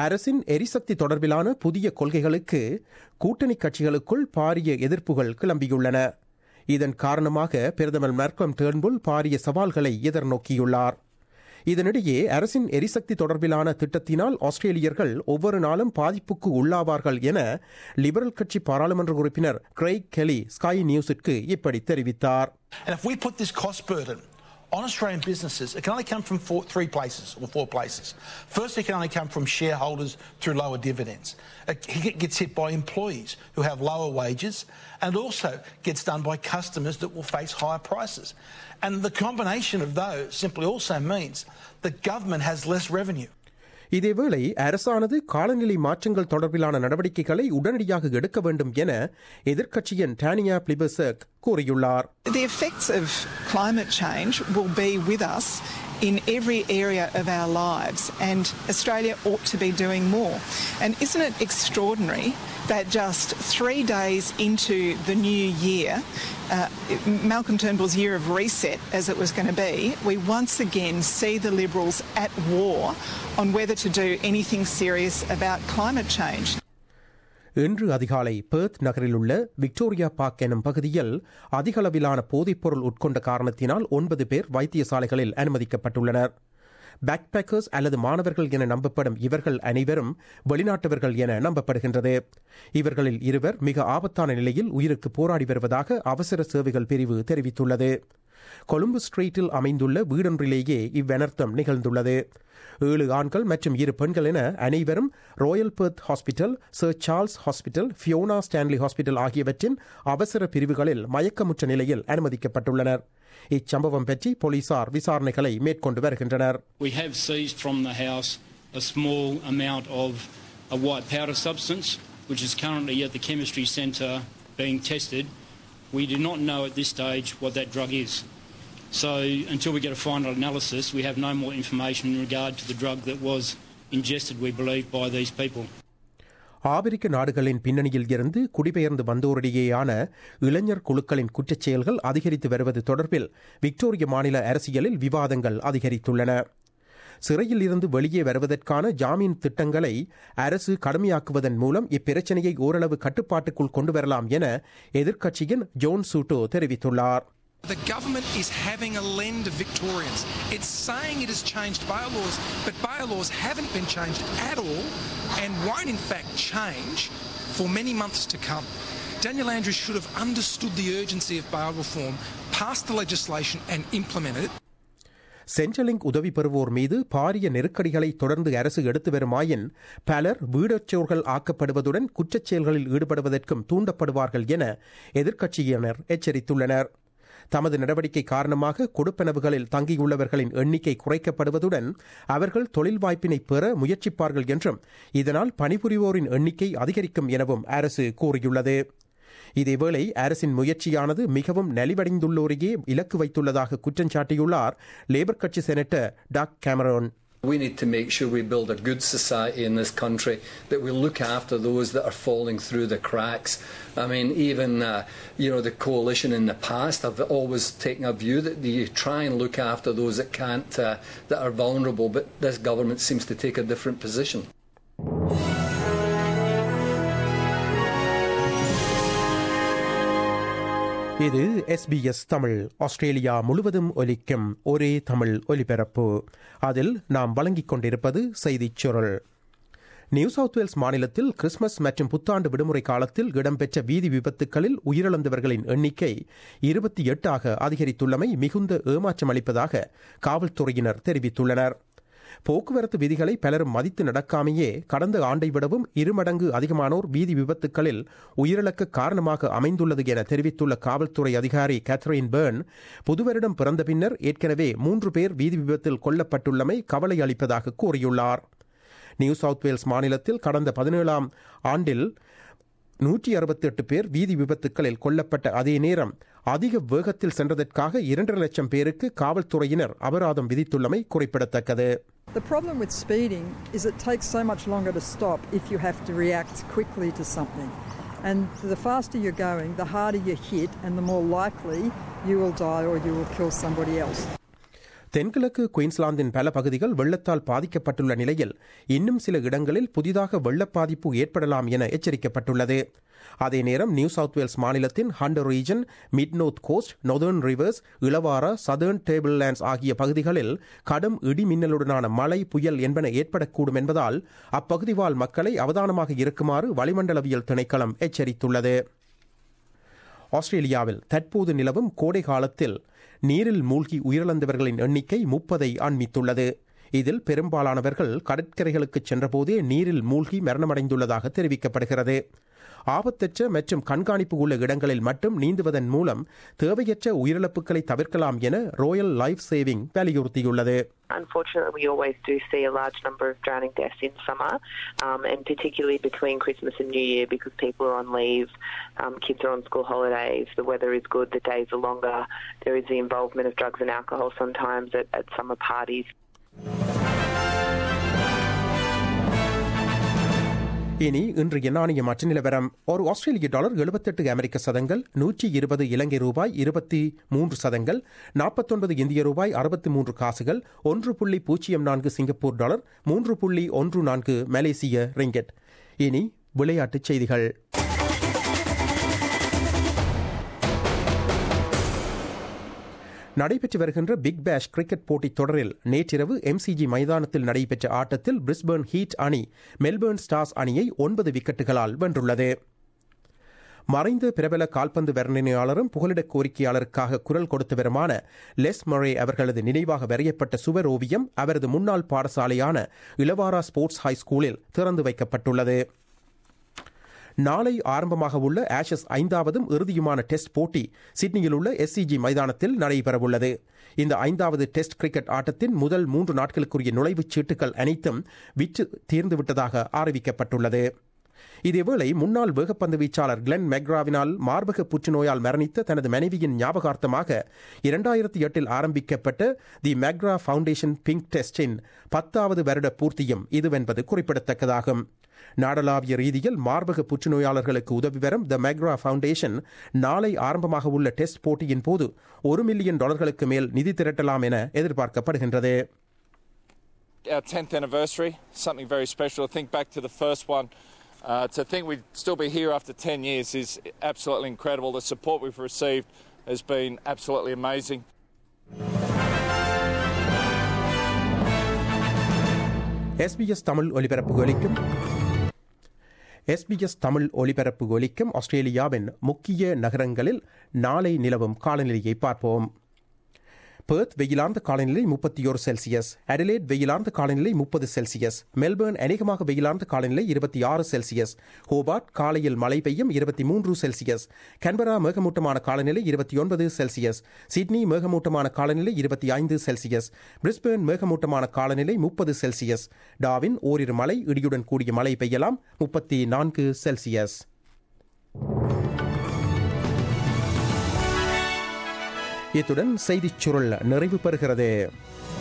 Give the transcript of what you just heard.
அரசின் எரிசக்தி தொடர்பிலான புதிய கொள்கைகளுக்கு கூட்டணி கட்சிகளுக்குள் பாரிய எதிர்ப்புகள் கிளம்பியுள்ளன. இதன் காரணமாக பிரதமர் மால்கம் டேர்ன்புல் பாரிய சவால்களை எதிர்நோக்கியுள்ளார். இதனிடையே அரசின் எரிசக்தி தொடர்பிலான திட்டத்தினால் ஆஸ்திரேலியர்கள் ஒவ்வொரு நாளும் பாதிப்புக்கு உள்ளாவார்கள் என லிபரல் கட்சி பாராளுமன்ற உறுப்பினர் கிரெய்க் கெலி ஸ்கை நியூஸிற்கு இப்படி தெரிவித்தார். On Australian businesses, it can only come from four places. First, it can only come from shareholders through lower dividends. It gets hit by employees who have lower wages, and it also gets done by customers that will face higher prices. And the combination of those simply also means the government has less revenue. இதேவேளை அரசானது காலநிலை மாற்றங்கள் தொடர்பிலான நடவடிக்கைகளை உடனடியாக எடுக்க வேண்டும் என எதிர்க்கட்சியின் டானியா பிளிபர்சக் கூறியுள்ளார். The effects of climate change will be with us in every area of our lives, and Australia ought to be doing more. And isn't it extraordinary that just 3 days into the new year, Malcolm Turnbull's year of reset as it was going to be, we once again see the Liberals at war on whether to do anything serious about climate change. இன்று அதிகாலை Perth நகரில் உள்ள Victoria park எனும் பகுதியில் அதிகளவிலான போதைப்பொருள் உட்கொண்ட காரணத்தினால் 9 பேர் வைத்தியசாலைகளில் அனுமதிக்கப்பட்டுள்ளனர். பேக்பேக்கர்ஸ் அல்லது மாணவர்கள் என நம்பப்படும் இவர்கள் அனைவரும் வெளிநாட்டவர்கள் என நம்பப்படுகின்றது. இவர்களில் 2 மிக ஆபத்தான நிலையில் உயிருக்கு போராடி வருவதாக அவசர சேவைகள் பிரிவு தெரிவித்துள்ளது. கொழும்பு ஸ்ட்ரீட்டில் அமைந்துள்ள வீடொன்றிலேயே இவ்வனர்த்தம் நிகழ்ந்துள்ளது. 7 ஆண்கள் மற்றும் 2 பெண்கள் என அனைவரும் Royal Perth Hospital, Sir Charles Hospital, Fiona Stanley Hospital ஆகியவற்றின் அவசர பிரிவுகளில் மயக்கமுற்ற நிலையில் அனுமதிக்கப்பட்டுள்ளனர். இச்சம்பவம் பற்றி போலீசார் விசாரணைகளை மேற்கொண்டு வருகின்றனர். We have seized from the house a small amount of a white powder substance which is currently at the chemistry centre being tested. We do not know at this stage what that drug is. So until we get a final analysis, we have no more information in regard to the drug that was ingested, we believe, by these people. ஆபிரிக்க நாடுகளின் பின்னணியில் இருந்து குடிபெயர்ந்து வந்தோரிடையேயான இளைஞர் குழுக்களின் குற்றச் செயல்கள் அதிகரித்து வருவது தொடர்பில் விக்டோரிய மாநில அரசியலில் விவாதங்கள் அதிகரித்துள்ளன. சிறையில் இருந்து வெளியே வருவதற்கான ஜாமீன் திட்டங்களை அரசு கடுமையாக்குவதன் மூலம் இப்பிரச்சனையை ஓரளவு கட்டுப்பாட்டுக்குள் கொண்டு வரலாம் என எதிர்க்கட்சியின் ஜோன் சூட்டோ தெரிவித்துள்ளார். The government is having a lend of Victorians. It's saying it has changed bail laws, but bail laws haven't been changed at all and won't in fact change for many months to come. Daniel Andrews should have understood the urgency of bail reform, passed the legislation and implemented it. சென்ட்ரலிங்க் உதவி பெறுவோர் மீது பாரிய நெருக்கடிகளை தொடர்ந்து அரசு எடுத்து வருமாயின் பலர் வீடற்றோர்கள் ஆக்கப்படுவதுடன் குற்றச் செயல்களில் ஈடுபடுவதற்கும் தூண்டப்படுவார்கள் என எதிர்க்கட்சியினர் எச்சரித்துள்ளனர். தமது நடவடிக்கை காரணமாக கொடுப்பனவுகளில் தங்கியுள்ளவர்களின் எண்ணிக்கை குறைக்கப்படுவதுடன் அவர்கள் தொழில் வாய்ப்பினை பெற முயற்சிப்பார்கள் என்றும் இதனால் பணிபுரிவோரின் எண்ணிக்கை அதிகரிக்கும் எனவும் அரசு கூறியுள்ளது. இதேவேளை அரசின் முயற்சியானது மிகவும் நலிவடைந்துள்ளோரையே இலக்கு வைத்துள்ளதாக குற்றம் சாட்டியுள்ளார் லேபர் கட்சி senator Doug Cameron. We need to make sure we build a good society in this country, that we look after those that are falling through the cracks. I mean, even, the coalition in the past have always taken a view that you try and look after those that can't, that are vulnerable, but this government seems to take a different position. இது SBS Tamil, Australia முழுவதும் ஒலிக்கும் ஒரே தமிழ் ஒலிபரப்பு. அதில் நாம் வழங்கிக் கொண்டிருப்பது செய்திச் சுருள். நியூ சவுத் வேல்ஸ் மாநிலத்தில் கிறிஸ்துமஸ் மற்றும் புத்தாண்டு விடுமுறை காலத்தில் இடம்பெற்ற வீதி விபத்துக்களில் உயிரிழந்தவர்களின் எண்ணிக்கை 28 அதிகரித்துள்ளமை மிகுந்த ஏமாற்றம் அளிப்பதாக காவல்துறையினர் தெரிவித்துள்ளனர். போக்குவரத்து விதிகளை பலரும் மதித்து நடக்காமையே கடந்த ஆண்டை விடவும் 2 மடங்கு அதிகமானோர் வீதி விபத்துக்களில் உயிரிழக்க காரணமாக அமைந்துள்ளது என தெரிவித்துள்ள காவல்துறை அதிகாரி கேத்ரின் பெர்ன், புதுவருடம் பிறந்த பின்னர் ஏற்கனவே 3 பேர் வீதி விபத்தில் கொல்லப்பட்டுள்ளமை கவலை அளிப்பதாக கூறியுள்ளார். நியூ சவுத் வேல்ஸ் மாநிலத்தில் கடந்த 17ஆம் ஆண்டில் 168 பேர் வீதி விபத்துக்களில் கொல்லப்பட்ட அதே நேரம் அதிக வேகத்தில் சென்றதற்காக 2.5 லட்சம் பேருக்கு காவல்துறையினர் அபராதம் விதித்துள்ளமை குறிப்பிடத்தக்கது. The problem with speeding is it takes so much longer to stop if you have to react quickly to something. And the faster you're going, the harder you hit and the more likely you will die or you will kill somebody else. தென்கிழக்கு குயின்ஸ்லாந்தின் பல பகுதிகள் வெள்ளத்தால் பாதிக்கப்பட்டுள்ள நிலையில் இன்னும் சில இடங்களில் புதிதாக வெள்ளப் பாதிப்பு ஏற்படலாம் என எச்சரிக்கப்பட்டுள்ளது. அதே நேரம் நியூ சவுத் வேல்ஸ் மாநிலத்தின் Hunter region, Mid North Coast, Northern Rivers, Illawarra, Southern Tablelands ஆகிய பகுதிகளில் கடும் இடி மின்னலுடனான மழை, புயல் என்பன ஏற்படக்கூடும் என்பதால் அப்பகுதி வாழ் மக்களை அவதானமாக இருக்குமாறு வளிமண்டலவியல் திணைக்களம் எச்சரித்துள்ளது. ஆஸ்திரேலியாவில் தற்போது நிலவும் கோடை காலத்தில் நீரில் மூழ்கி உயிரிழந்தவர்களின் எண்ணிக்கை 30ஐ அண்மித்துள்ளது. இதில் பெரும்பாலானவர்கள் கடற்கரைகளுக்கு சென்றபோதே நீரில் மூழ்கி மரணமடைந்துள்ளதாக தெரிவிக்கப்படுகிறது. ஆபத்தற்ற மற்றும் கண்காணிப்பு உள்ள இடங்களில் மட்டும் நீந்துவதன் மூலம் தேவையற்ற உயிரிழப்புகளை தவிர்க்கலாம் என ராயல் லைஃப் சேவிங் வலியுறுத்தியுள்ளது. Unfortunately, we always do see a large number of drowning deaths in summer, and particularly between Christmas and New Year because people are on leave, kids are on school holidays, the weather is good, the days are longer, there is the involvement of drugs and alcohol sometimes at summer parties. இனி இன்றைய நாணய மாற்று நிலவரம். ஒரு ஆஸ்திரேலிய dollar 78 அமெரிக்க சதங்கள், 120 இலங்கை ரூபாய் 23 சதங்கள், 49 இந்திய ரூபாய் 63 காசுகள், 1.04 சிங்கப்பூர் டாலர், 3.14 மலேசிய ரிங்கெட். இனி விளையாட்டுச் செய்திகள். நடைபெற்று வருகின்ற பிக் பேஷ் கிரிக்கெட் போட்டித் தொடரில் நேற்றிரவு MCG மைதானத்தில் நடைபெற்ற ஆட்டத்தில் பிரிஸ்பர்ன் ஹீட் அணி மெல்பர்ன் ஸ்டார்ஸ் அணியை 9 விக்கெட்டுகளால் வென்றுள்ளது. மறைந்த பிரபல கால்பந்து வர்ணனையாளரும் புகலிடக் கோரிக்கையாளருக்காக குரல் கொடுத்து வருமான லெஸ் மொரே அவர்களது நினைவாக வரையப்பட்ட சுவர் ஓவியம் அவரது முன்னாள் பாடசாலையான இளவாரா ஸ்போர்ட்ஸ் ஹை ஸ்கூலில் திறந்து வைக்கப்பட்டுள்ளது. நாளை ஆரம்பமாக உள்ள ஆஷஸ் 5வதும் இறுதியுமான டெஸ்ட் போட்டி சிட்னியில் உள்ள SCG மைதானத்தில் நடைபெறவுள்ளது. இந்த 5வது டெஸ்ட் கிரிக்கெட் ஆட்டத்தின் முதல் 3 நாட்களுக்குரிய நுழைவுச் சீட்டுகள் அனைத்தும் விற்று தீர்ந்துவிட்டதாக அறிவிக்கப்பட்டுள்ளது. இதேவேளை முன்னாள் வேகப்பந்து வீச்சாளர் கிளென் மெக்ராவினால் மார்பக புற்றுநோயால் மரணித்த தனது மனைவியின் ஞாபகார்த்தமாக 2008 ஆரம்பிக்கப்பட்ட தி மெக்ரா ஃபவுண்டேஷன் பிங்க் டெஸ்டின் 10வது வருட பூர்த்தியும் இதுவென்பது குறிப்பிடத்தக்கதாகும். நாடளாவிய ரீதியில் மார்பக புற்றுநோயாளர்களுக்கு உதவி வரும் த மெக்ரா ஃபவுண்டேஷன் நாளை ஆரம்பமாக உள்ள டெஸ்ட் போட்டியின் போது $1 மில்லியன் மேல் நிதி திரட்டலாம் என எதிர்பார்க்கப்படுகின்றது. Our 10th anniversary, something very special. Think back to the first one. To think we'd still be here after 10 years is absolutely incredible. The support we've received has been absolutely amazing. SBS Tamil ஒலிபரப்பு ஒலிக்கும் ஆஸ்திரேலியாவின் முக்கிய நகரங்களில் நாளை நிலவும் காலநிலையை பார்ப்போம். Perth வெயிலார்ந்த காலநிலை 31 செல்சியஸ், அடிலேட் வெயிலார்ந்த காலநிலை 30 செல்சியஸ், மெல்பர்ன் அநேகமாக வெயிலார்ந்த காலநிலை 26 செல்சியஸ், ஹோபார்ட் காலையில் மழை பெய்யும் 23 செல்சியஸ், கேன்பரா மேகமூட்டமான காலநிலை 29 செல்சியஸ், சிட்னி மேகமூட்டமான காலநிலை 25 செல்சியஸ், பிரிஸ்பேர்ன் மேகமூட்டமான காலநிலை 30 செல்சியஸ், டார்வின் ஓரிரு மழை இடியுடன் கூடிய மழை பெய்யலாம் 34 செல்சியஸ். இத்துடன் செய்திச் சுருள் நிறைவு பெறுகிறது.